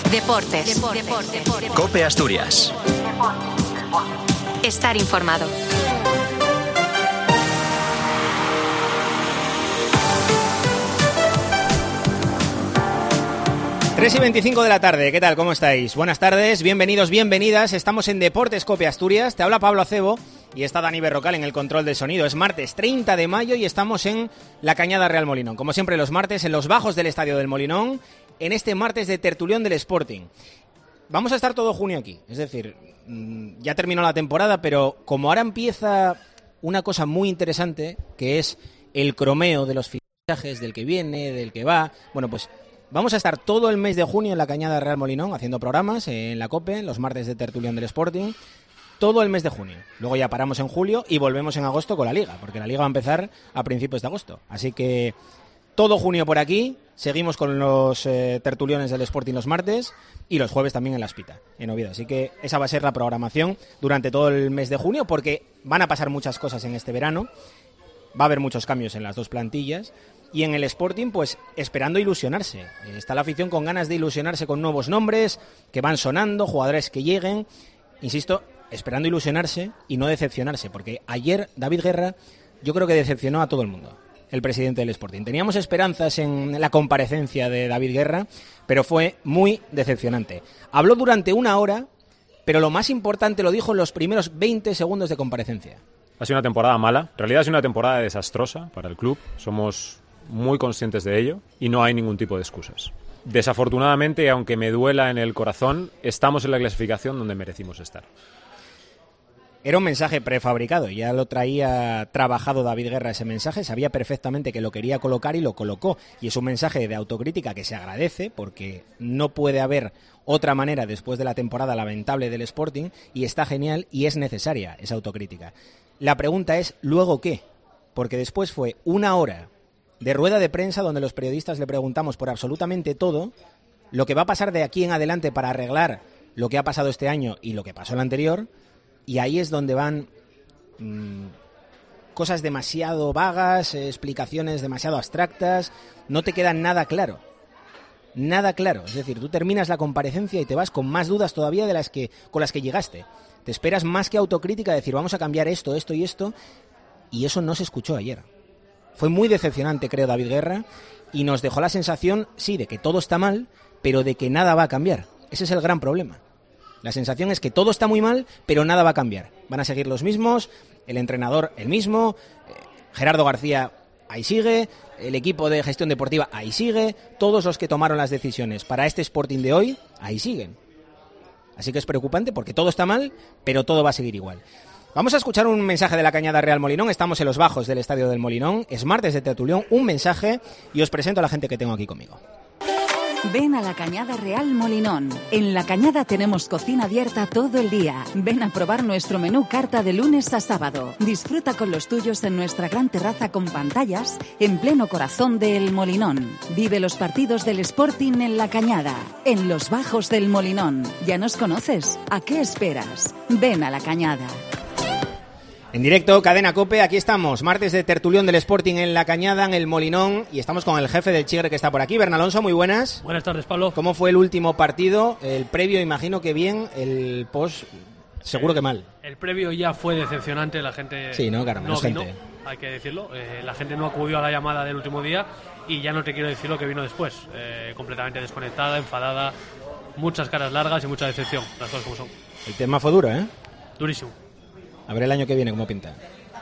Deportes. COPE Asturias. Estar informado. Tres y 25 de la tarde, ¿qué tal? ¿Cómo estáis? Buenas tardes, bienvenidos, bienvenidas. Estamos en Deportes COPE Asturias. Te habla Pablo Acebo y está Dani Berrocal en el control del sonido. Es martes 30 de mayo y estamos en la Cañada Real Molinón. Como siempre los martes, en los bajos del Estadio del Molinón, en este martes de tertulión del Sporting. Vamos a estar todo junio aquí, es decir, ya terminó la temporada, pero como ahora empieza una cosa muy interesante, que es el cromeo de los fichajes, del que viene, del que va, bueno, pues vamos a estar todo el mes de junio en la Cañada Real Molinón haciendo programas en la COPE, los martes de tertulión del Sporting, todo el mes de junio. Luego ya paramos en julio y volvemos en agosto con la Liga, porque la Liga va a empezar a principios de agosto. Así que todo junio por aquí, seguimos con los tertuliones del Sporting los martes y los jueves también en la Espita, en Oviedo. Así que esa va a ser la programación durante todo el mes de junio, porque van a pasar muchas cosas en este verano, va a haber muchos cambios en las dos plantillas. Y en el Sporting, pues esperando ilusionarse. Está la afición con ganas de ilusionarse con nuevos nombres que van sonando, jugadores que lleguen. Insisto, esperando ilusionarse y no decepcionarse, porque ayer David Guerra yo creo que decepcionó a todo el mundo, el presidente del Sporting. Teníamos esperanzas en la comparecencia de David Guerra, pero fue muy decepcionante. Habló durante una hora, pero lo más importante lo dijo en los primeros 20 segundos de comparecencia. Ha sido una temporada mala. En realidad ha sido una temporada desastrosa para el club. Somos muy conscientes de ello y no hay ningún tipo de excusas. Desafortunadamente, aunque me duela en el corazón, estamos en la clasificación donde merecimos estar. Era un mensaje prefabricado, ya lo traía trabajado David Guerra ese mensaje, sabía perfectamente que lo quería colocar y lo colocó. Y es un mensaje de autocrítica que se agradece porque no puede haber otra manera después de la temporada lamentable del Sporting y está genial y es necesaria esa autocrítica. La pregunta es, ¿luego qué? Porque después fue una hora de rueda de prensa donde los periodistas le preguntamos por absolutamente todo, lo que va a pasar de aquí en adelante para arreglar lo que ha pasado este año y lo que pasó el anterior, y ahí es donde van cosas demasiado vagas, explicaciones demasiado abstractas, no te queda nada claro. Nada claro, es decir, tú terminas la comparecencia y te vas con más dudas todavía de con las que llegaste. Te esperas más que autocrítica, decir vamos a cambiar esto, esto y esto, y eso no se escuchó ayer. Fue muy decepcionante, creo, David Guerra, y nos dejó la sensación, sí, de que todo está mal, pero de que nada va a cambiar. Ese es el gran problema. La sensación es que todo está muy mal, pero nada va a cambiar. Van a seguir los mismos, el entrenador el mismo, Gerardo García ahí sigue, el equipo de gestión deportiva ahí sigue, todos los que tomaron las decisiones para este Sporting de hoy, ahí siguen. Así que es preocupante porque todo está mal, pero todo va a seguir igual. Vamos a escuchar un mensaje de la Cañada Real Molinón. Estamos en los bajos del Estadio del Molinón. Es martes de tertulión, un mensaje, y os presento a la gente que tengo aquí conmigo. Ven a la Cañada Real Molinón. En la Cañada tenemos cocina abierta todo el día. Ven a probar nuestro menú carta de lunes a sábado. Disfruta con los tuyos en nuestra gran terraza con pantallas en pleno corazón del Molinón. Vive los partidos del Sporting en la Cañada, en los bajos del Molinón. ¿Ya nos conoces? ¿A qué esperas? Ven a la Cañada. En directo, Cadena COPE, aquí estamos, martes de tertulión del Sporting en la Cañada, en el Molinón, y estamos con el jefe del Chigre que está por aquí, Bernal Alonso, muy buenas. Buenas tardes, Pablo. ¿Cómo fue el último partido? El previo, imagino que bien, el post, seguro que mal. El previo ya fue decepcionante, la gente sí, ¿no? Claro, no vino, gente. Hay que decirlo, la gente no acudió a la llamada del último día y ya no te quiero decir lo que vino después, completamente desconectada, enfadada, muchas caras largas y mucha decepción, las cosas como son. El tema fue duro, ¿eh? Durísimo. A ver el año que viene cómo pinta.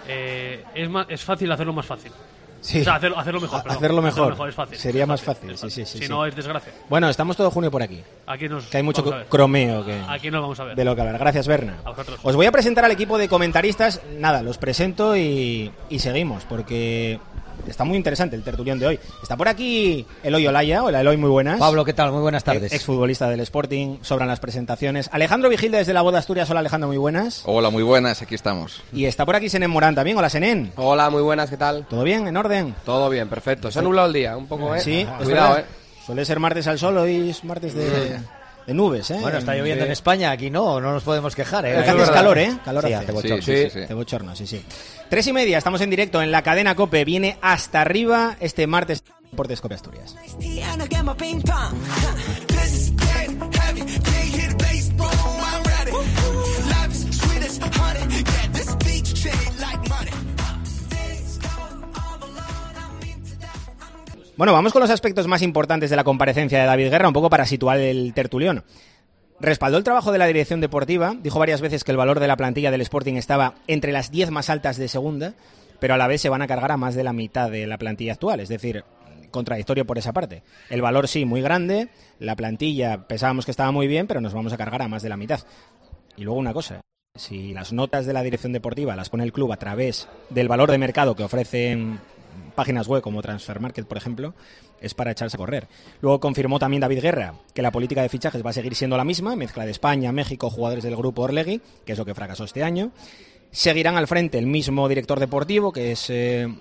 Es fácil hacerlo más fácil. Sí. O sea, hacerlo mejor. Hacerlo mejor es fácil. Sería es más fácil. fácil. Sí. Si no, es desgracia. Bueno, estamos todo junio por aquí. Que hay mucho cromeo. Aquí nos vamos a ver. De lo que hablar. Gracias, Berna. A vosotros. Os voy a presentar al equipo de comentaristas. Nada, los presento y seguimos, porque está muy interesante el tertulión de hoy. Está por aquí Eloy Olaya. Hola, Eloy, muy buenas. Pablo, ¿qué tal? Muy buenas tardes. Exfutbolista del Sporting, sobran las presentaciones. Alejandro Vigil desde la Voz de Asturias. Hola, Alejandro, muy buenas. Hola, muy buenas, aquí estamos. Y está por aquí Senén Morán también. Hola, Senén. Hola, muy buenas, ¿qué tal? ¿Todo bien? ¿En orden? Todo bien, perfecto. Se ha nublado el día, un poco, ¿eh? Sí, cuidado, Suele ser martes al sol, hoy es martes de nubes, ¿eh? Bueno, está lloviendo en España, aquí no nos podemos quejar, ¿eh? Hace calor, ¿eh? Calor sí, hace. bochorno. Sí. Hace bochorno, sí. 3:30, estamos en directo en la Cadena COPE. Viene hasta arriba este martes Deportes COPE Asturias. Bueno, vamos con los aspectos más importantes de la comparecencia de David Guerra, un poco para situar el tertulión. Respaldó el trabajo de la dirección deportiva, dijo varias veces que el valor de la plantilla del Sporting estaba entre las 10 más altas de segunda, pero a la vez se van a cargar a más de la mitad de la plantilla actual, es decir, contradictorio por esa parte. El valor sí, muy grande, la plantilla pensábamos que estaba muy bien, pero nos vamos a cargar a más de la mitad. Y luego una cosa, si las notas de la dirección deportiva las pone el club a través del valor de mercado que ofrecen páginas web como Transfermarkt, por ejemplo, es para echarse a correr. Luego confirmó también David Guerra que la política de fichajes va a seguir siendo la misma, mezcla de España, México, jugadores del grupo Orlegui, que es lo que fracasó este año. Seguirán al frente el mismo director deportivo, que es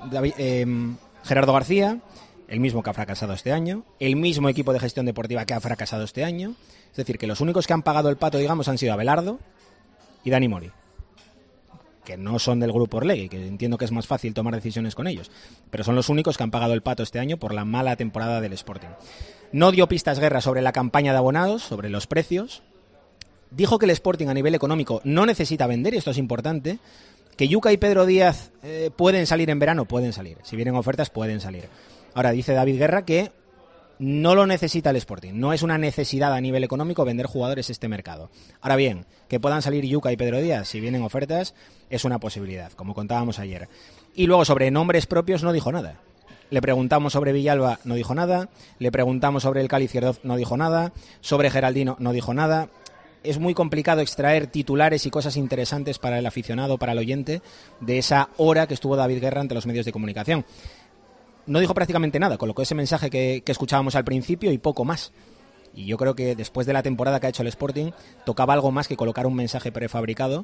Gerardo García, el mismo que ha fracasado este año, el mismo equipo de gestión deportiva que ha fracasado este año. Es decir, que los únicos que han pagado el pato, digamos, han sido Abelardo y Dani Mori, que no son del grupo Orlegui, que entiendo que es más fácil tomar decisiones con ellos, pero son los únicos que han pagado el pato este año por la mala temporada del Sporting. No dio pistas Guerra sobre la campaña de abonados, sobre los precios. Dijo que el Sporting a nivel económico no necesita vender, y esto es importante, que Yuka y Pedro Díaz pueden salir en verano, pueden salir, si vienen ofertas pueden salir. Ahora dice David Guerra que no lo necesita el Sporting, no es una necesidad a nivel económico vender jugadores este mercado. Ahora bien, que puedan salir Yuka y Pedro Díaz si vienen ofertas es una posibilidad, como contábamos ayer. Y luego sobre nombres propios no dijo nada. Le preguntamos sobre Villalba, no dijo nada. Le preguntamos sobre el Cali Cierdov, no dijo nada. Sobre Geraldino, no dijo nada. Es muy complicado extraer titulares y cosas interesantes para el aficionado, para el oyente, de esa hora que estuvo David Guerra ante los medios de comunicación. No dijo prácticamente nada, colocó ese mensaje que escuchábamos al principio y poco más. Y yo creo que después de la temporada que ha hecho el Sporting, tocaba algo más que colocar un mensaje prefabricado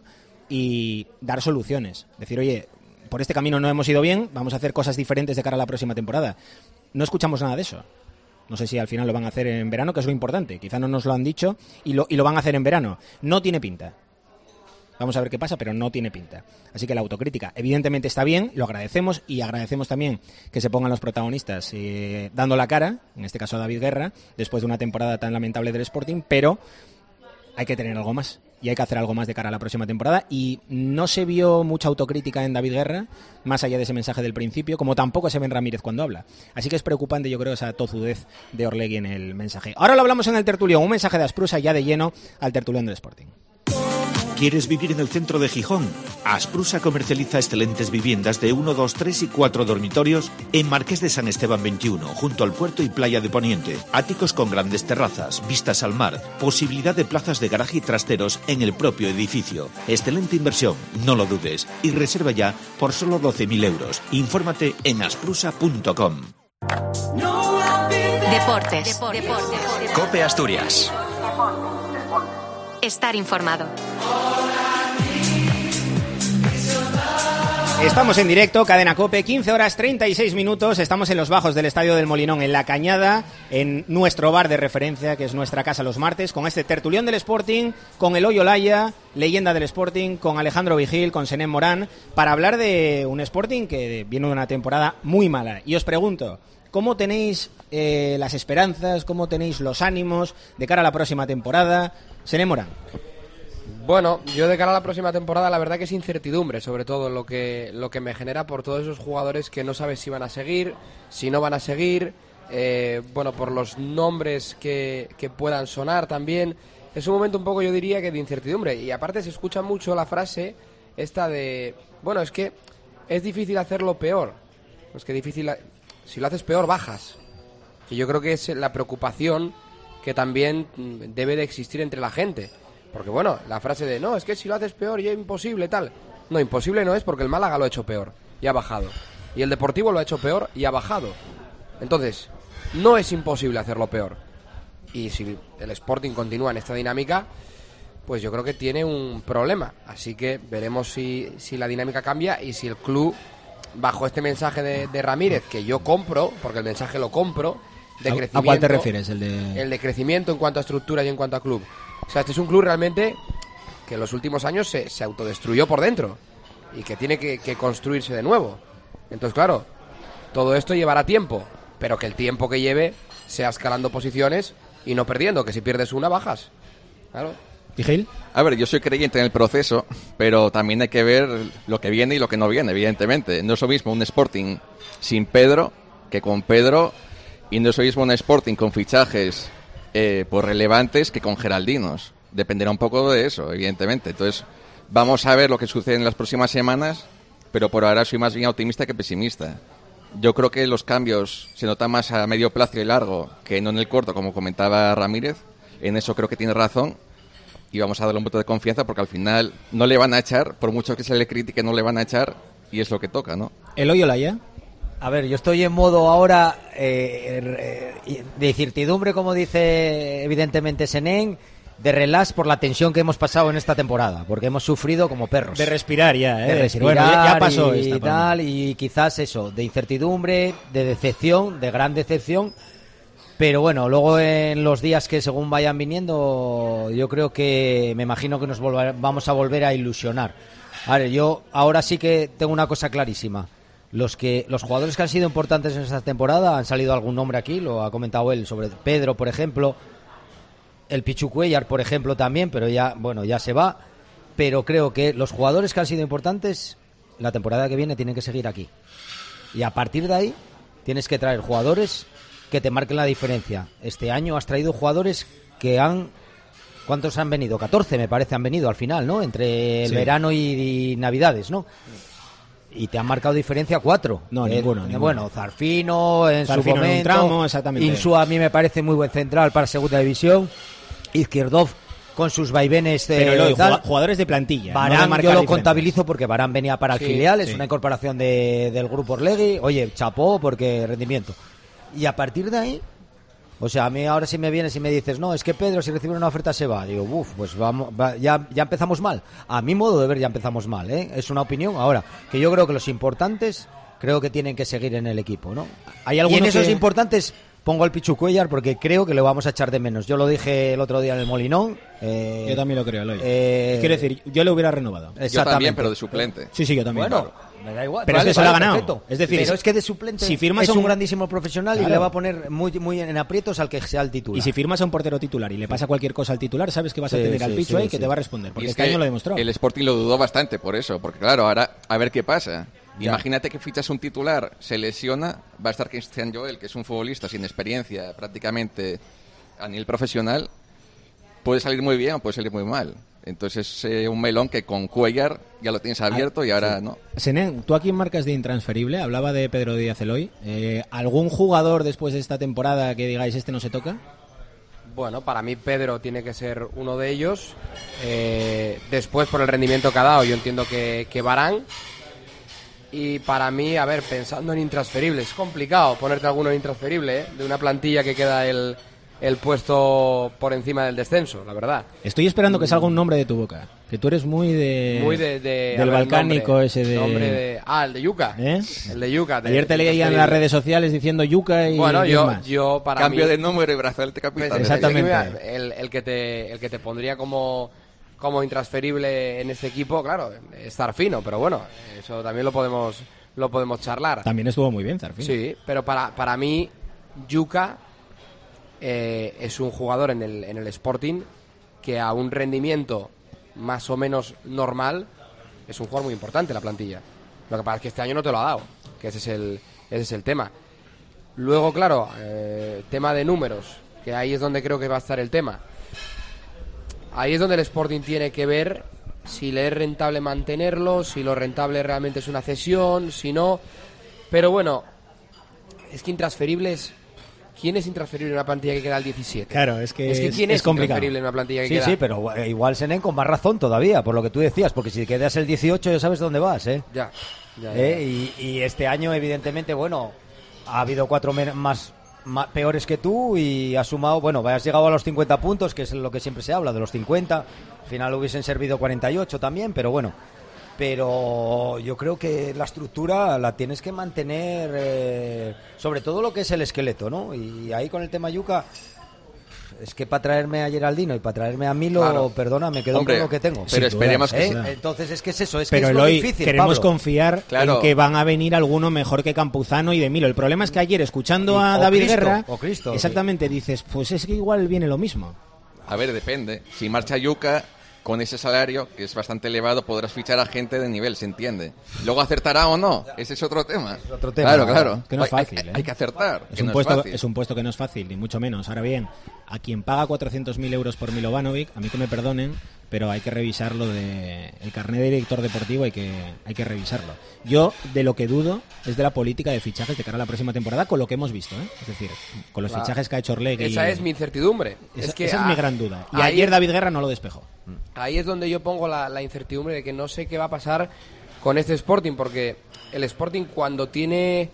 y dar soluciones. Decir, oye, por este camino no hemos ido bien, vamos a hacer cosas diferentes de cara a la próxima temporada. No escuchamos nada de eso. No sé si al final lo van a hacer en verano, que es lo importante. Quizá no nos lo han dicho y lo van a hacer en verano. No tiene pinta. Vamos a ver qué pasa, pero no tiene pinta. Así que la autocrítica evidentemente está bien, lo agradecemos y agradecemos también que se pongan los protagonistas dando la cara, en este caso a David Guerra, después de una temporada tan lamentable del Sporting, pero hay que tener algo más y hay que hacer algo más de cara a la próxima temporada y no se vio mucha autocrítica en David Guerra, más allá de ese mensaje del principio, como tampoco se ve en Ramírez cuando habla. Así que es preocupante, yo creo, esa tozudez de Orlegui en el mensaje. Ahora lo hablamos en el tertulión, un mensaje de Asprusa ya de lleno al tertulión del Sporting. ¿Quieres vivir en el centro de Gijón? Asprusa comercializa excelentes viviendas de 1, 2, 3 y 4 dormitorios en Marqués de San Esteban 21, junto al puerto y playa de Poniente. Áticos con grandes terrazas, vistas al mar, posibilidad de plazas de garaje y trasteros en el propio edificio. Excelente inversión, no lo dudes. Y reserva ya por solo 12.000 euros. Infórmate en asprusa.com. Deportes. COPE Asturias. Estar informado. Estamos en directo, Cadena COPE, 15 horas 36 minutos, estamos en los bajos del Estadio del Molinón, en La Cañada, en nuestro bar de referencia, que es nuestra casa los martes, con este tertulión del Sporting, con Eloy Olaya, leyenda del Sporting, con Alejandro Vigil, con Senén Morán, para hablar de un Sporting que viene de una temporada muy mala. Y os pregunto, ¿cómo tenéis las esperanzas, cómo tenéis los ánimos de cara a la próxima temporada? Senén Morán. Bueno, yo de cara a la próxima temporada la verdad que es incertidumbre, sobre todo lo que me genera por todos esos jugadores que no sabes si van a seguir, si no van a seguir, bueno, por los nombres que puedan sonar también. Es un momento un poco, yo diría, que de incertidumbre. Y aparte se escucha mucho la frase esta de, bueno, es que es difícil hacerlo peor. Es que difícil, si lo haces peor bajas. Que yo creo que es la preocupación que también debe de existir entre la gente. Porque bueno, la frase de no, es que si lo haces peor ya es imposible, tal. No, imposible no es, porque el Málaga lo ha hecho peor y ha bajado. Y el Deportivo lo ha hecho peor y ha bajado. Entonces, no es imposible hacerlo peor. Y si el Sporting continúa en esta dinámica, pues yo creo que tiene un problema. Así que veremos si la dinámica cambia y si el club, bajo este mensaje de Ramírez, que yo compro, porque el mensaje lo compro, de crecimiento. ¿A cuál te refieres? El de crecimiento en cuanto a estructura y en cuanto a club. O sea, este es un club realmente que en los últimos años se autodestruyó por dentro y que tiene que construirse de nuevo. Entonces, claro, todo esto llevará tiempo, pero que el tiempo que lleve sea escalando posiciones y no perdiendo, que si pierdes una, bajas. Claro. ¿Y Gil? A ver, yo soy creyente en el proceso, pero también hay que ver lo que viene y lo que no viene, evidentemente. No es lo mismo un Sporting sin Pedro que con Pedro, y no es lo mismo un Sporting con fichajes pues relevantes que con Geraldinos. Dependerá un poco de eso, evidentemente. Entonces, vamos a ver lo que sucede en las próximas semanas, pero por ahora soy más bien optimista que pesimista. Yo creo que los cambios se notan más a medio plazo y largo que no en el corto, como comentaba Ramírez. En eso creo que tiene razón y vamos a darle un voto de confianza porque al final no le van a echar, por mucho que se le critique, no le van a echar y es lo que toca, ¿no? ¿Eloy Olaya? A ver, yo estoy en modo ahora de incertidumbre, como dice evidentemente Senén, de relax por la tensión que hemos pasado en esta temporada, porque hemos sufrido como perros. De respirar ya, de respirar, bueno, ya pasó y tal, y quizás eso, de incertidumbre, de decepción, de gran decepción. Pero bueno, luego en los días que según vayan viniendo, yo creo que me imagino que vamos a volver a ilusionar. A ver, yo ahora sí que tengo una cosa clarísima. Los jugadores que han sido importantes en esta temporada, han salido algún nombre aquí, lo ha comentado él, sobre Pedro, por ejemplo, el Pichu Cuéllar, por ejemplo, también, pero ya se va. Pero creo que los jugadores que han sido importantes, la temporada que viene tienen que seguir aquí. Y a partir de ahí, tienes que traer jugadores que te marquen la diferencia. Este año has traído jugadores que han... ¿Cuántos han venido? 14 me parece han venido al final, ¿no? Entre el verano y Navidades, ¿no? Y te han marcado diferencia 4. No, ninguno. Bueno, Zarfino en su momento. En un tramo, exactamente. Insúa a mí me parece muy buen central para segunda división. Izquierdov con sus vaivenes. Pero jugadores de plantilla. Varane no yo lo contabilizo porque Varane venía para el filial, es sí. Una incorporación del grupo Orlegui. Oye, chapó porque rendimiento. Y a partir de ahí, o sea, a mí ahora si me vienes y me dices, no, es que Pedro si recibe una oferta se va. Digo, pues vamos, ya empezamos mal. A mi modo de ver ya empezamos mal, ¿eh? Es una opinión. Ahora, que yo creo que los importantes creo que tienen que seguir en el equipo, ¿no? ¿Hay y en esos importantes pongo al Pichu Cuéllar porque creo que le vamos a echar de menos. Yo lo dije el otro día en el Molinón. Yo también lo creo, Eloy. Quiero decir, yo le hubiera renovado. Yo también, pero de suplente. Sí, yo también. Bueno, me da igual. Pero es que se lo ha ganado. Perfecto. Es decir, pero es que de suplente si firmas es un grandísimo profesional y le va a poner muy en aprietos al que sea el titular. Y si firmas a un portero titular y le pasa cualquier cosa al titular, sabes que vas a tener al Pichu ahí que te va a responder. Porque este año lo demostró. El Sporting lo dudó bastante por eso. Porque claro, ahora a ver qué pasa. Ya. Imagínate que fichas un titular, se lesiona, va a estar Cristian Joel, que es un futbolista sin experiencia prácticamente a nivel profesional, puede salir muy bien o puede salir muy mal. Entonces es un melón que con Cuéllar ya lo tienes abierto y ahora no. Senén, ¿tú a quién marcas de intransferible? Hablaba de Pedro Díaz Eloy. ¿Algún jugador después de esta temporada que digáis este no se toca? Bueno, para mí Pedro tiene que ser uno de ellos. Después, por el rendimiento que ha dado, yo entiendo que Varane. Y para mí, a ver, pensando en intransferibles, es complicado ponerte alguno en intransferible, ¿eh? De una plantilla que queda el puesto por encima del descenso, la verdad. Estoy esperando que salga un nombre de tu boca, que tú eres muy del balcánico ese de... el de Yuca. ¿Eh? El de Yuca. Ayer te leía en las redes sociales diciendo Yuca y... Bueno, yo para cambio mí... de número y brazalete capitán. Exactamente. El que te pondría como intransferible en este equipo, claro, es Zarfino, pero bueno, eso también lo podemos charlar. También estuvo muy bien Zarfino. Sí, pero para mí Yuca es un jugador en el Sporting que a un rendimiento más o menos normal es un jugador muy importante en la plantilla. Lo que pasa es que este año no te lo ha dado, que ese es el tema. Luego, claro, tema de números, que ahí es donde creo que va a estar el tema. Ahí es donde el Sporting tiene que ver si le es rentable mantenerlo, si lo rentable realmente es una cesión, si no. Pero bueno, es que intransferibles... ¿Quién es intransferible en una plantilla que queda al 17? Claro, es que ¿quién es complicado. Intransferible en una plantilla que queda? Sí, pero igual Senén con más razón todavía, por lo que tú decías, porque si quedas el 18 ya sabes dónde vas, ¿eh? Ya. Y este año, evidentemente, bueno, ha habido 4 más peores que tú y has sumado, bueno, has llegado a los 50 puntos, que es lo que siempre se habla, de los 50. Al final hubiesen servido 48 también, pero bueno. Pero yo creo que la estructura la tienes que mantener, sobre todo lo que es el esqueleto, ¿no? Y ahí con el tema Yuca, Es que para traerme a Geraldino y para traerme a Milo, Claro. perdona, me quedo Hombre, con lo que tengo. pero esperemos que sí. Entonces es que es eso, es Pero que es lo Eloy, difícil, queremos Pablo. confiar Claro. en que van a venir alguno mejor que Campuzano y de Milo. El problema es que ayer, escuchando a O David Cristo, Guerra, o Cristo, exactamente, dices, pues es que igual viene lo mismo. A ver, depende. Si marcha Yuka, con ese salario, que es bastante elevado, podrás fichar a gente de nivel, se entiende. Luego acertará o no, ese es otro tema. otro tema, Claro, claro. que no es fácil, Hay que acertar. Es que un, no puesto, fácil. es un puesto que no es fácil, ni mucho menos. Ahora bien, a quien paga 400.000 euros por Milovanovic, a mí que me perdonen, pero hay que revisarlo el carnet de director deportivo, hay que revisarlo. Yo de lo que dudo es de la política de fichajes de cara a la próxima temporada, con lo que hemos visto, ¿eh? Es decir, con los Claro. fichajes que ha hecho Orlegui. Esa es mi incertidumbre. Esa que es mi gran duda. Y ahí ayer David Guerra no lo despejó. Ahí es donde yo pongo la incertidumbre de que no sé qué va a pasar con este Sporting, porque el Sporting cuando tiene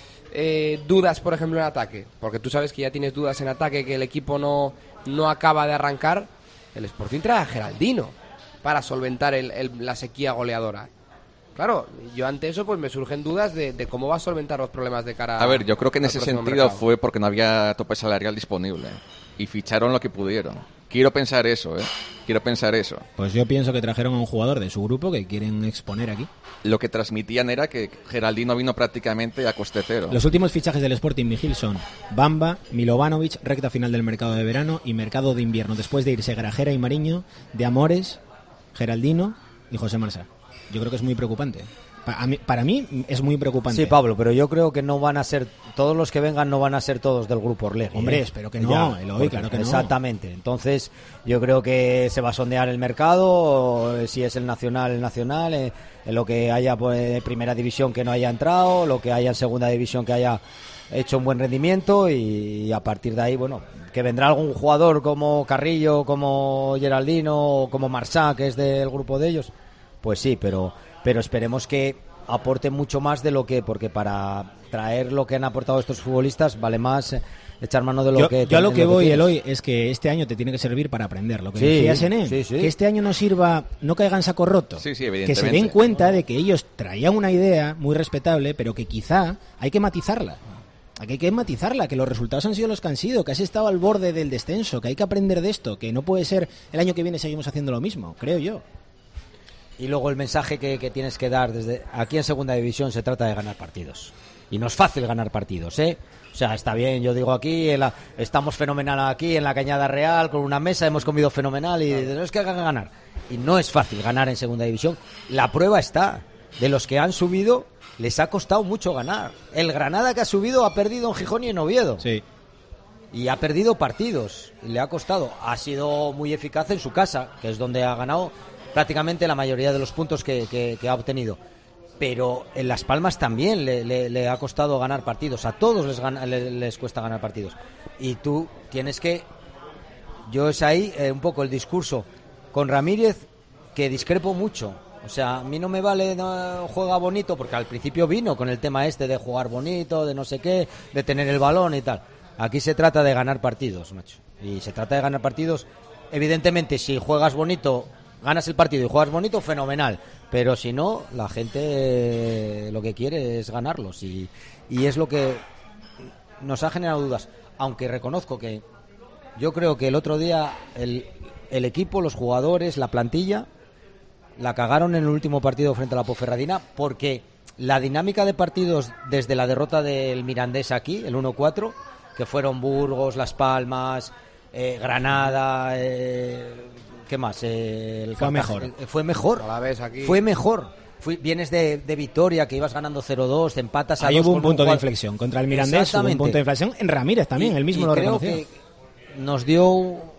dudas, por ejemplo, en ataque, porque tú sabes que ya tienes dudas en ataque, que el equipo no acaba de arrancar, el Sporting trae a Geraldino para solventar la sequía goleadora. Claro, yo ante eso pues me surgen dudas de cómo va a solventar los problemas de cara A ver, yo creo que en al ese próximo sentido mercado. fue porque no había tope salarial disponible. Y ficharon lo que pudieron. Quiero pensar eso, ¿eh? Quiero pensar eso. Pues yo pienso que trajeron a un jugador de su grupo que quieren exponer aquí. Lo que transmitían era que Geraldino vino prácticamente a coste cero. Los últimos fichajes del Sporting Vigil son Bamba, Milovanovic, recta final del mercado de verano y mercado de invierno, después de irse Grajera y Mariño, de Amores, Geraldino y José Marsá. Yo creo que es muy preocupante. Para mí es muy preocupante. Sí, Pablo, pero yo creo que no van a ser, todos los que vengan no van a ser todos del grupo Orlegui. Hombre, espero que no, Eloy, claro que no. Exactamente. Entonces, yo creo que se va a sondear el mercado, si es el nacional, en lo que haya pues, de primera división que no haya entrado, lo que haya en segunda división que haya hecho un buen rendimiento y a partir de ahí, bueno, que vendrá algún jugador como Carrillo, como Geraldino, como Marsá, que es del grupo de ellos, pues sí, pero esperemos que aporte mucho más de lo que, porque para traer lo que han aportado estos futbolistas vale más echar mano de lo que yo a lo que voy, tienes. Eloy, es que este año te tiene que servir para aprender. Lo que Sí, decías, Ené, sí, sí. que este año no sirva, no caiga en saco roto. Sí, sí, que evidentemente. se den cuenta de que ellos traían una idea muy respetable, pero que quizá hay que matizarla. Aquí hay que matizarla, que los resultados han sido los que han sido, que has estado al borde del descenso, que hay que aprender de esto, que no puede ser el año que viene seguimos haciendo lo mismo, creo yo. Y luego el mensaje que tienes que dar desde aquí en segunda división se trata de ganar partidos. Y no es fácil ganar partidos, ¿eh? O sea, está bien, yo digo aquí, estamos fenomenal aquí en la Cañada Real, con una mesa, hemos comido fenomenal y no es que hagan ganar. Y no es fácil ganar en segunda división. La prueba está, de los que han subido, les ha costado mucho ganar. El Granada que ha subido ha perdido en Gijón y en Oviedo. Sí. Y ha perdido partidos, y le ha costado. Ha sido muy eficaz en su casa, que es donde ha ganado prácticamente la mayoría de los puntos que ha obtenido. Pero en Las Palmas también le ha costado ganar partidos. A todos les cuesta ganar partidos. Y tú tienes que... Yo es ahí un poco el discurso con Ramírez, que discrepo mucho. O sea, a mí no me vale no, juega bonito, porque al principio vino con el tema este de jugar bonito, de no sé qué, de tener el balón y tal. Aquí se trata de ganar partidos, macho. Y se trata de ganar partidos. Evidentemente, si juegas bonito, ganas el partido y juegas bonito, fenomenal. Pero si no, la gente lo que quiere es ganarlos. Y es lo que nos ha generado dudas. Aunque reconozco que yo creo que el otro día el equipo, los jugadores, la plantilla, la cagaron en el último partido frente a la Ponferradina, porque la dinámica de partidos desde la derrota del Mirandés aquí, el 1-4, que fueron Burgos, Las Palmas, Granada, ¿qué más? Fue mejor. Fue mejor. A la vez aquí. Fue mejor. Vienes de Vitoria, que ibas ganando 0-2, te empatas a Ahí 2 hubo un con punto de jugador. inflexión. Contra el Mirandés hubo un punto de inflexión. En Ramírez también, él mismo lo creo reconoció. que nos dio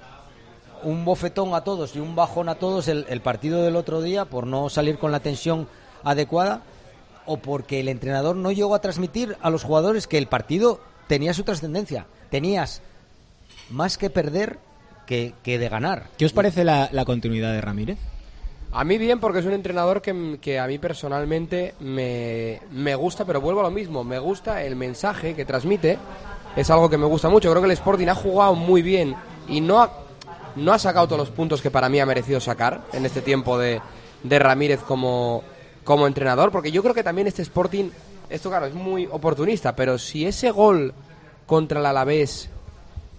un bofetón a todos y un bajón a todos el partido del otro día por no salir con la tensión adecuada, o porque el entrenador no llegó a transmitir a los jugadores que el partido tenía su trascendencia. Tenías más que perder que de ganar. ¿Qué os parece la continuidad de Ramírez? A mí bien, porque es un entrenador que a mí personalmente me gusta, pero vuelvo a lo mismo, me gusta el mensaje que transmite, es algo que me gusta mucho. Creo que el Sporting ha jugado muy bien y no ha sacado todos los puntos que para mí ha merecido sacar en este tiempo de Ramírez como entrenador, porque yo creo que también este Sporting, esto claro, es muy oportunista, pero si ese gol contra el Alavés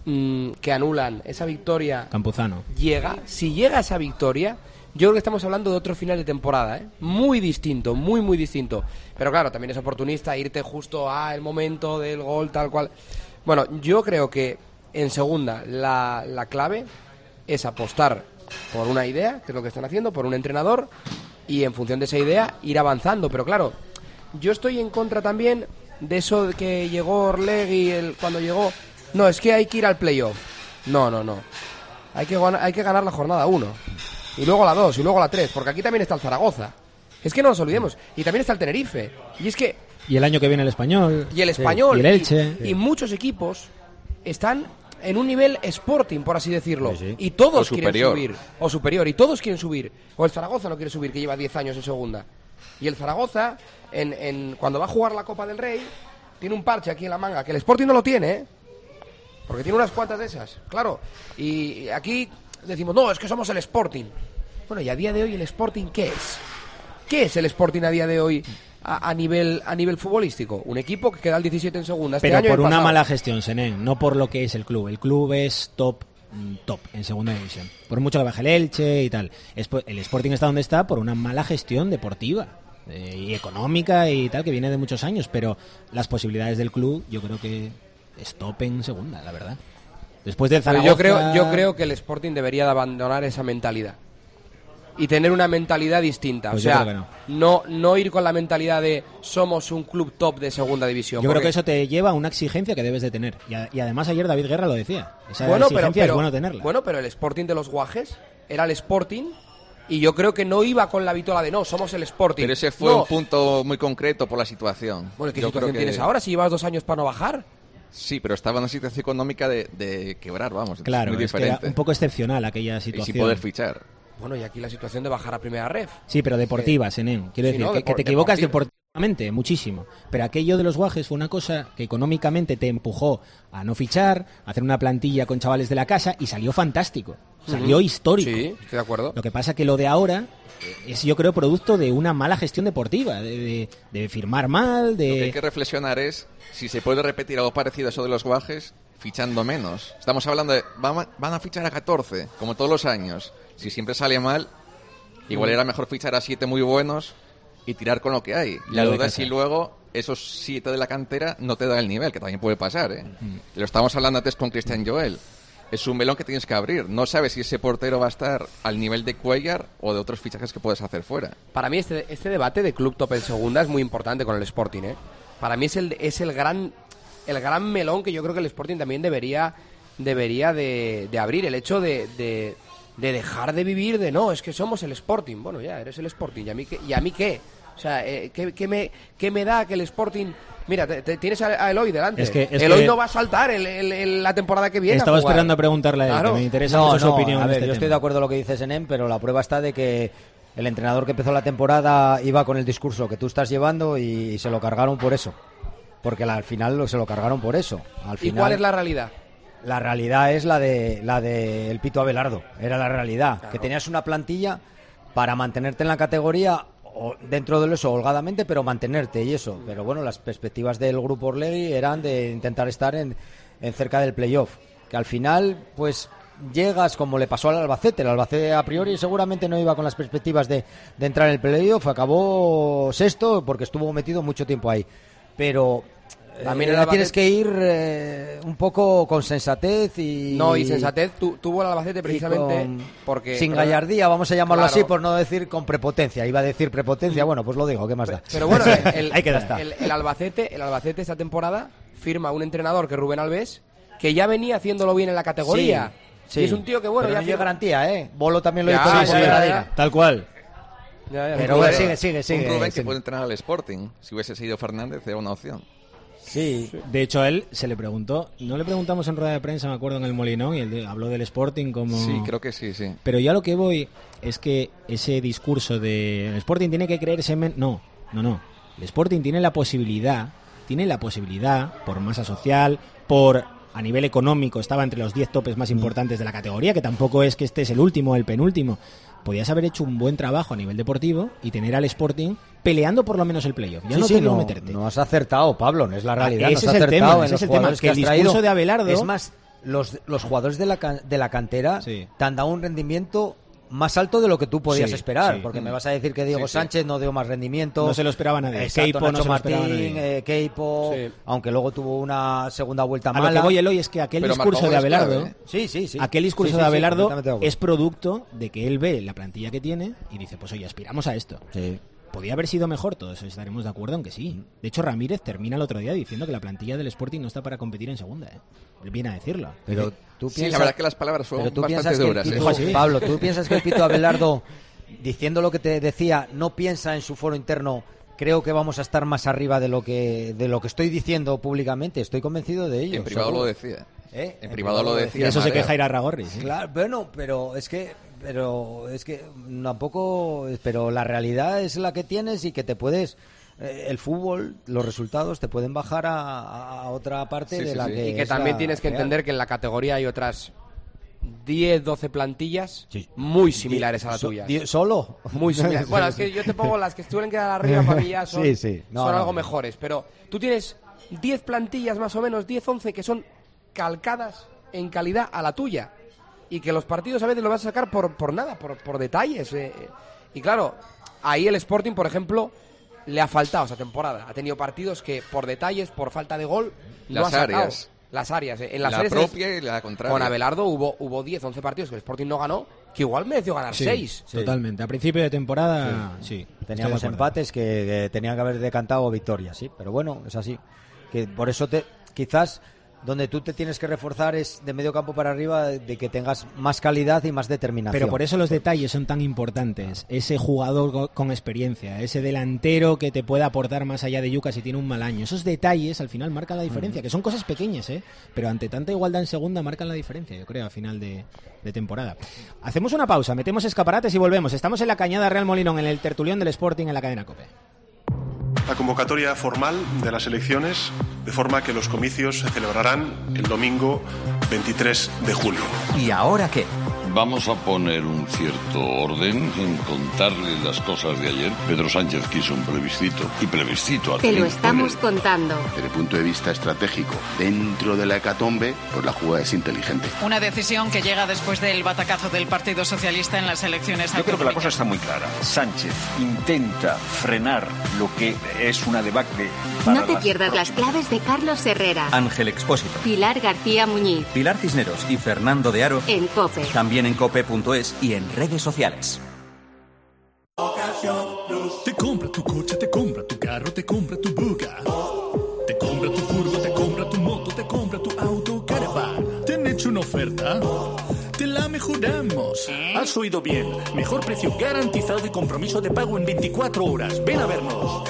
que anulan esa victoria Campuzano. si llega esa victoria, yo creo que estamos hablando de otro final de temporada, ¿eh? Muy distinto, muy distinto. Pero claro, también es oportunista irte justo al momento del gol, tal cual. Bueno, yo creo que en segunda la clave es apostar por una idea, que es lo que están haciendo, por un entrenador, y en función de esa idea ir avanzando. Pero claro, yo estoy en contra también de eso de que llegó Orlegui cuando llegó. No, es que hay que ir al playoff. No. Hay que ganar la jornada 1. Y luego la 2, y luego la 3, porque aquí también está el Zaragoza. Es que no nos olvidemos. Y también está el Tenerife. Y es que... Y el año que viene el Español. Y el Español. Y el Elche. Y muchos equipos están en un nivel Sporting, por así decirlo. Sí. Y todos O quieren superior. subir. O superior. Y todos quieren subir. O el Zaragoza no quiere subir, que lleva 10 años en segunda. Y el Zaragoza, cuando va a jugar la Copa del Rey, tiene un parche aquí en la manga, que el Sporting no lo tiene, ¿eh? Porque tiene unas cuantas de esas, claro. Y aquí decimos, no, es que somos el Sporting. Bueno, y a día de hoy el Sporting, ¿qué es? ¿Qué es el Sporting a día de hoy a nivel futbolístico? Un equipo que queda al 17 en segunda este Pero año y por el una pasado. mala gestión, Senén, no por lo que es el club. El club es top en segunda división. Por mucho que baje el Elche y tal. El Sporting está donde está por una mala gestión deportiva y económica y tal, que viene de muchos años. Pero las posibilidades del club, yo creo que es top en segunda, la verdad. Después del Pero Zaragoza... yo creo que el Sporting debería de abandonar esa mentalidad y tener una mentalidad distinta. Pues o sea, yo creo que no ir con la mentalidad de somos un club top de segunda división. Yo creo porque- que eso te lleva a una exigencia que debes de tener. Y además ayer David Guerra lo decía. Esa Bueno, exigencia es bueno tenerla. Bueno, pero el Sporting de los Guajes era el Sporting y yo creo que no iba con la vitola de no, somos el Sporting. Pero ese fue No. un punto muy concreto por la situación. Bueno, ¿qué Yo situación creo que- tienes ahora si llevas 2 años para no bajar? Sí, pero estaba en una situación económica de quebrar, vamos. Claro, muy es que era diferente. un poco excepcional aquella Y situación. sin poder fichar. Bueno, y aquí la situación de bajar a primera ref. Sí, pero deportiva, Senén. Quiero Sí, decir, no, que te equivocas deportiva. deportivamente, muchísimo. Pero aquello de los Guajes fue una cosa que económicamente te empujó a no fichar, a hacer una plantilla con chavales de la casa y salió fantástico. Salió histórico. Sí, estoy de acuerdo. Lo que pasa que lo de ahora es, yo creo, producto de una mala gestión deportiva, de firmar mal, Lo que hay de... que reflexionar es si se puede repetir algo parecido a eso de los Guajes fichando menos. Estamos hablando de van a fichar a 14, como todos los años. Si siempre sale mal, igual era mejor fichar a 7 muy buenos y tirar con lo que hay. La Lo de duda es casa. si luego esos 7 de la cantera no te da el nivel, que también puede pasar, ¿eh? Lo estábamos hablando antes con Cristian Joel. Es un melón que tienes que abrir. No sabes si ese portero va a estar al nivel de Cuellar o de otros fichajes que puedes hacer fuera. Para mí este debate de club top en segunda es muy importante con el Sporting, ¿eh? Para mí es el gran melón que yo creo que el Sporting también debería de abrir. El hecho de dejar de vivir de no, es que somos el Sporting. Bueno, ya, eres el Sporting. ¿Y a mí qué? O sea, ¿qué me da que el Sporting... Mira, tienes a Eloy delante. Es que Eloy no va a saltar la temporada que viene. Estaba a jugar. esperando a preguntarle a él, Claro. que me interesa mucho su opinión. A en ver, este yo estoy tema. de acuerdo con lo que dices, Enem, pero la prueba está de que el entrenador que empezó la temporada iba con el discurso que tú estás llevando y se lo cargaron por eso. Porque al final se lo cargaron por eso. Al ¿Y final, cuál es la realidad? La realidad es la de el Pito Abelardo. Era la realidad. Claro. Que tenías una plantilla para mantenerte en la categoría, o dentro de eso, holgadamente, pero mantenerte y eso. Pero bueno, las perspectivas del grupo Orlegui eran de intentar estar en cerca del playoff. Que al final, pues llegas como le pasó al Albacete. El Albacete a priori seguramente no iba con las perspectivas de entrar en el playoff. Acabó sexto porque estuvo metido mucho tiempo ahí. Pero... También el ahora Albacete- tienes que ir un poco con sensatez y... No, y sensatez tuvo el Albacete precisamente porque... Sin gallardía, vamos a llamarlo Claro. así, por no decir con prepotencia. Iba a decir prepotencia, bueno, pues lo digo, ¿qué más da? Pero bueno, Ahí queda está. el Albacete esta temporada firma un entrenador que es Rubén Alves, que ya venía haciéndolo bien en la categoría. Sí, Y es un tío que, bueno, pero ya no lleva firma- garantía, ¿eh? Bolo también lo Ya, hizo ya, bien con ya, Herradina. Tal cual. Pero bueno, sigue. Un Rubén que sí. puede entrenar al Sporting. Si hubiese sido Fernández, era una opción. Sí. De hecho, a él se le preguntó, no le preguntamos en rueda de prensa, me acuerdo, en el Molinón, y él habló del Sporting como... Sí, creo que sí, sí. Pero ya lo que voy es que ese discurso de el Sporting tiene que creerse... No. El Sporting tiene la posibilidad, por masa social, por a nivel económico, estaba entre los 10 topes más importantes de la categoría, que tampoco es que este es el último o el penúltimo. Podías haber hecho un buen trabajo a nivel deportivo y tener al Sporting peleando por lo menos el playoff. Ya Sí, no sí, te digo no, meterte. no has acertado, Pablo, no es la realidad. ese no has es el acertado tema, en ese los es el tema, jugadores que el has discurso traído. de Abelardo... Es más, los jugadores de la cantera te han dado un rendimiento más alto de lo que tú podías esperar, porque me vas a decir que Diego Sánchez no dio más rendimiento. No se lo esperaba nadie. Exacto, Nacho Martín, Keipo, aunque luego tuvo una segunda vuelta mala. A lo que voy, Eloy, es que aquel discurso de Abelardo, aquel discurso de Abelardo es producto de que él ve la plantilla que tiene y dice, pues oye, aspiramos a esto. Sí. ¿Podría haber sido mejor? Todos estaremos de acuerdo en que sí. De hecho, Ramírez termina el otro día diciendo que la plantilla del Sporting no está para competir en segunda. Él viene a decirlo. Pero tú piensas, sí, la verdad que las palabras son bastante duras. Pablo, ¿tú piensas que el Pito Abelardo, diciendo lo que te decía, no piensa en su foro interno, creo que vamos a estar más arriba de lo que estoy diciendo públicamente? Estoy convencido de ello. En privado seguro. lo decía. En privado lo decía. Y eso se queja Ira Ragorri. ¿Sí? Claro, bueno, pero es que tampoco, pero la realidad es la que tienes y que te puedes, el fútbol, los resultados te pueden bajar a otra parte de la que y que también tienes que entender que en la categoría hay otras 10, 12 plantillas muy similares a la tuya. ¿Solo? Muy similares. Bueno, es que yo te pongo las que suelen quedar arriba para mí ya son, son algo mejores, pero tú tienes 10 plantillas más o menos, 10, 11 que son calcadas en calidad a la tuya y que los partidos a veces lo vas a sacar por nada, por detalles. Y claro, ahí el Sporting, por ejemplo, le ha faltado esa temporada. Ha tenido partidos que por detalles, por falta de gol, no ha sacado. Las áreas. En las la propia y la contraria. Con Abelardo hubo 10, 11 partidos que el Sporting no ganó, que igual mereció ganar 6. Totalmente. A principio de temporada, teníamos empates que tenían que haber decantado victorias, pero bueno, es así. Que por eso quizás donde tú te tienes que reforzar es de medio campo para arriba, de que tengas más calidad y más determinación. Pero por eso los detalles son tan importantes. Ese jugador con experiencia, ese delantero que te pueda aportar más allá de Yuca si tiene un mal año. Esos detalles al final marcan la diferencia, que son cosas pequeñas, pero ante tanta igualdad en segunda marcan la diferencia, yo creo, a final de temporada. Hacemos una pausa, metemos escaparates y volvemos. Estamos en la Cañada Real Molinón, en el tertulión del Sporting en la cadena COPE. La convocatoria formal de las elecciones, de forma que los comicios se celebrarán el domingo 23 de julio. ¿Y ahora qué? Vamos a poner un cierto orden en contarle las cosas de ayer. Pedro Sánchez quiso un plebiscito y plebiscito al fin. Te lo estamos contando. Desde el punto de vista estratégico, dentro de la hecatombe, pues la jugada es inteligente. Una decisión que llega después del batacazo del Partido Socialista en las elecciones. Yo creo que la cosa está muy clara. Sánchez intenta frenar lo que es una debacle. No te pierdas las claves de Carlos Herrera, Ángel Expósito, Pilar García Muñiz, Pilar Cisneros y Fernando de Aro en COPE. También en cope.es y en redes sociales. Te compra tu coche, te compra tu carro, te compra tu buga. Te compra tu furgo, te compra tu moto, te compra tu auto, caravan. ¿Te han hecho una oferta? Te la mejoramos. Has oído bien. Mejor precio garantizado y compromiso de pago en 24 horas. Ven a vernos.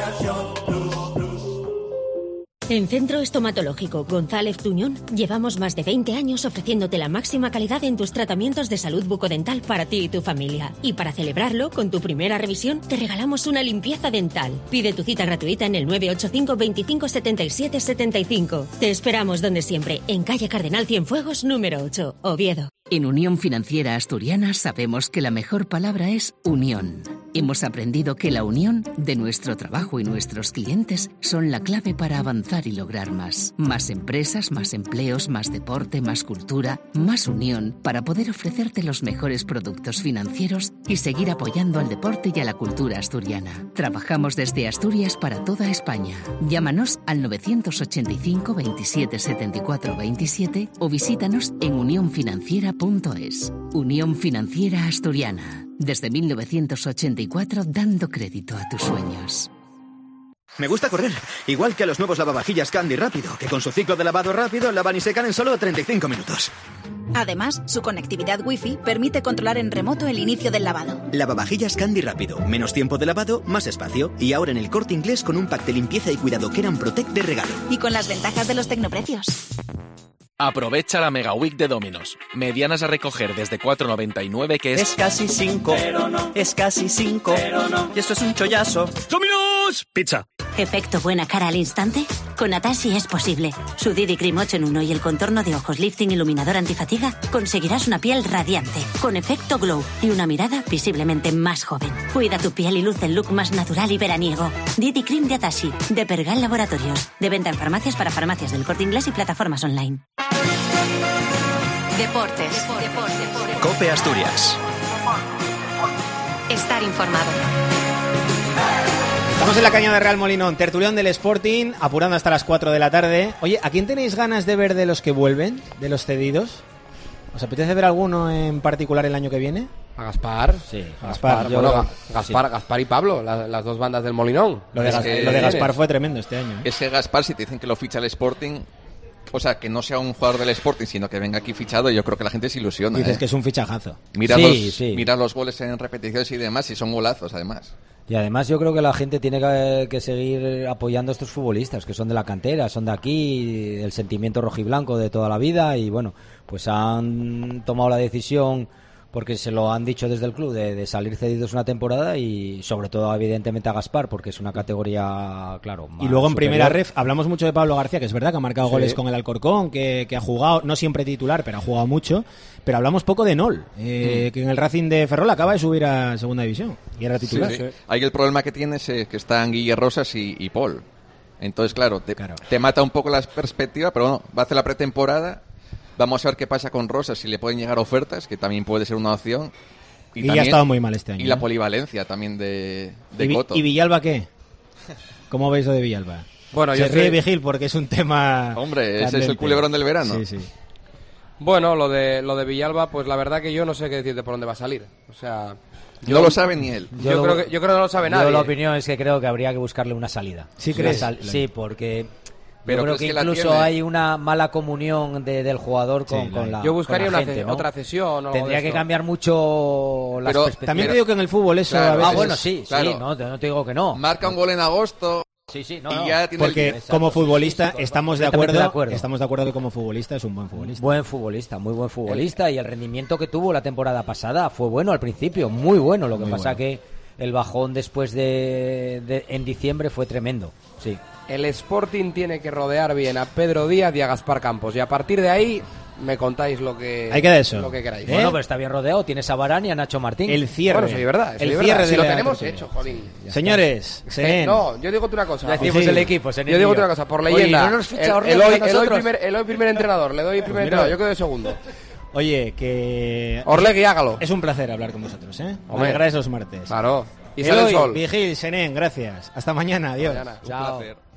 En Centro Estomatológico González Tuñón llevamos más de 20 años ofreciéndote la máxima calidad en tus tratamientos de salud bucodental para ti y tu familia. Y para celebrarlo, con tu primera revisión, te regalamos una limpieza dental. Pide tu cita gratuita en el 985 25 77 75. Te esperamos donde siempre, en calle Cardenal Cienfuegos, número 8, Oviedo. En Unión Financiera Asturiana sabemos que la mejor palabra es unión. Hemos aprendido que la unión de nuestro trabajo y nuestros clientes son la clave para avanzar y lograr más. Más empresas, más empleos, más deporte, más cultura, más unión para poder ofrecerte los mejores productos financieros y seguir apoyando al deporte y a la cultura asturiana. Trabajamos desde Asturias para toda España. Llámanos al 985 27 74 27 o visítanos en unionfinanciera.es. Unión Financiera Asturiana. Desde 1984 dando crédito a tus sueños. Me gusta correr, igual que a los nuevos lavavajillas Candy Rápido, que con su ciclo de lavado rápido lavan y secan en solo 35 minutos. Además, su conectividad Wi-Fi permite controlar en remoto el inicio del lavado. Lavavajillas Candy Rápido, menos tiempo de lavado, más espacio. Y ahora en el Corte Inglés con un pack de limpieza y cuidado Keran Protect de regalo. Y con las ventajas de los tecnoprecios. Aprovecha la Mega Week de Domino's. Medianas a recoger desde 4,99 que es casi 5, pero no. Es casi 5, pero no. Y esto es un chollazo. ¡Domino's! Pizza. ¿Efecto buena cara al instante? Con Atashi es posible. Su Didi Cream 8 en 1 y el contorno de ojos lifting iluminador antifatiga conseguirás una piel radiante, con efecto glow y una mirada visiblemente más joven. Cuida tu piel y luce el look más natural y veraniego. Didi Cream de Atashi, de Pergal Laboratorios. De venta en farmacias para farmacias del Corte Inglés y plataformas online. Deportes. COPE Asturias. Estar informado. Estamos en la caña de Real Molinón, tertulión del Sporting, apurando hasta las 4 de la tarde. Oye, ¿a quién tenéis ganas de ver de los que vuelven, de los cedidos? ¿Os apetece ver alguno en particular el año que viene? A Gaspar. Sí, Gaspar. Bueno, Gaspar y Pablo, las dos bandas del Molinón. Lo de Gaspar fue tremendo este año. Ese Gaspar, si te dicen que lo ficha el Sporting, o sea, que no sea un jugador del Sporting, sino que venga aquí fichado, yo creo que la gente se ilusiona. Dices que es un fichajazo. Mira los goles en repeticiones y demás, y son golazos, además. Y además yo creo que la gente tiene que seguir apoyando a estos futbolistas, que son de la cantera, son de aquí, el sentimiento rojiblanco de toda la vida, y bueno, pues han tomado la decisión, porque se lo han dicho desde el club, de salir cedidos una temporada, y sobre todo evidentemente a Gaspar, porque es una categoría, claro, más y luego en superior. primera ref hablamos mucho de Pablo García, que es verdad que ha marcado goles con el Alcorcón, que ha jugado, no siempre titular, pero ha jugado mucho. Pero hablamos poco de Nol, que en el Racing de Ferrol acaba de subir a segunda división y era titular. Sí. Ahí el problema que tiene es que están Guille Rosas y Paul. Entonces, claro, te mata un poco la perspectiva, pero bueno, va a hacer la pretemporada. Vamos a ver qué pasa con Rosas, si le pueden llegar ofertas, que también puede ser una opción. Y también, ya ha estado muy mal este año. Y la polivalencia también de Coto. ¿Y Villalba qué? ¿Cómo veis lo de Villalba? Bueno, Se ríe Vigil porque es un tema Hombre, candente. ese es el culebrón del verano. Sí. Bueno, lo de Villalba, pues la verdad que yo no sé qué decirte por dónde va a salir. O sea, no lo sabe ni él. Yo creo que no lo sabe nadie. La opinión es que creo que habría que buscarle una salida. ¿Sí crees? Sí, porque pero yo creo que incluso hay una mala comunión del jugador con la Yo buscaría con la gente, ¿no? otra cesión. Tendría que cambiar mucho las perspectivas. También te digo que en el fútbol eso a veces... bueno, sí, no te digo que no. Marca un gol en agosto... Ya tiene porque como futbolista estamos de acuerdo que como futbolista es un buen futbolista. Muy buen futbolista, y el rendimiento que tuvo la temporada pasada fue bueno al principio, muy bueno. Lo que pasa que el bajón después en diciembre fue tremendo. Sí. El Sporting tiene que rodear bien a Pedro Díaz y a Gaspar Campos, y a partir de ahí me contáis lo que queráis. Bueno, pero está bien rodeado, tienes a Varane y a Nacho Martín. El cierre. Bueno, sí, verdad. El cierre si lo tenemos hecho, jolín. Señores, no, yo digo una cosa. Decimos el equipo, yo digo una cosa, por leyenda. Oye, ¿no nos ficha el hoy primer entrenador, le doy el primer entrenador, yo quedo de segundo. Oye, que... Orlegui, hágalo. Es un placer hablar con vosotros, ¿eh? Alegráis los martes. Claro. Y sale el sol. Vigil, Senén, gracias. Hasta mañana, adiós. Chao.